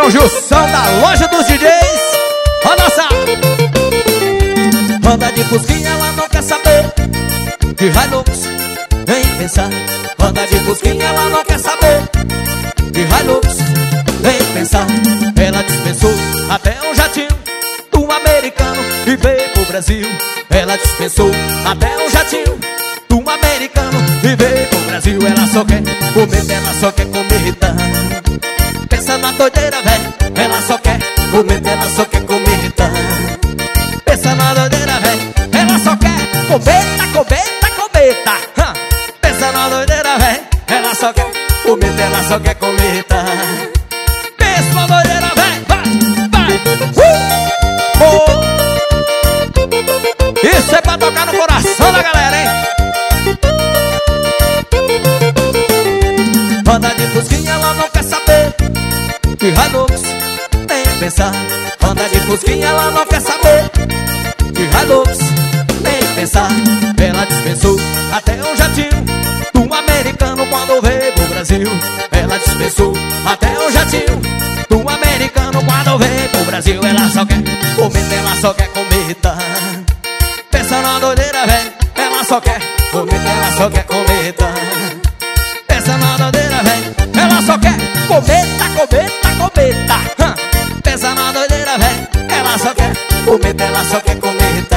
patrão Gilson da loja dos DJs. Ó nossa. Anda de fusquinha, ela não quer saber de Hilux, nem pensar. Anda de fusquinha, ela não quer saber de Hilux, nem pensar. Ela dispensou até um jatinho do americano e veio pro Brasil. Ela dispensou até um jatinho do americano e veio pro Brasil. Ela só quer comer, ela só quer comer, tá? Pensa na doideira, velho. Ela só quer comer, ela só quer comer, tá? Pensa na doideira, velho. Ela só quer cometa, cometa, cometa. Pensa na doideira, velho. Ela só quer cometa, ela só quer cometa. Pensa na doideira, velho. Vai, vai. Oh. Isso é pra tocar no coração da galera, hein? Anda de fusquinha, ela não quer saber de Hilux, nem pensar. Anda de fusquinha, ela não quer saber de Hilux, nem pensar. Ela dispensou até um jatinho do americano quando veio pro Brasil. Ela dispensou até um jatinho do americano quando veio pro Brasil. Ela só quer comer, ela só quer comer, tá? Pensa na doideira, velho. Ela só quer comer, ela só quer comer, tá? Pensa na doideira, velho. Ela só quer cometa, cometa, cometa. Pensa na doideira, velho. Ela só quer cometa, ela só quer comer, tá?